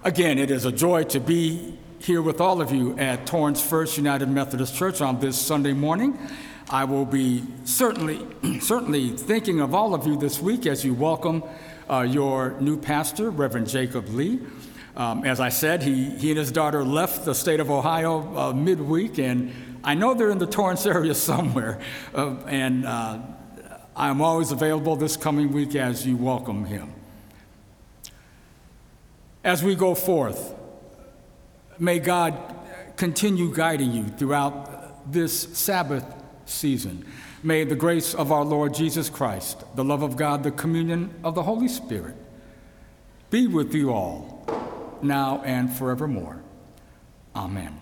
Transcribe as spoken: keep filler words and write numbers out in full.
Again, it is a joy to be here with all of you at Torrance First United Methodist Church on this Sunday morning. I will be certainly, certainly thinking of all of you this week as you welcome uh, your new pastor, Reverend Jacob Lee. Um, as I said, he, he and his daughter left the state of Ohio uh, midweek, and I know they're in the Torrance area somewhere, uh, and uh, I'm always available this coming week as you welcome him. As we go forth, may God continue guiding you throughout this Sabbath season. May the grace of our Lord Jesus Christ, the love of God, the communion of the Holy Spirit be with you all, now and forevermore. Amen.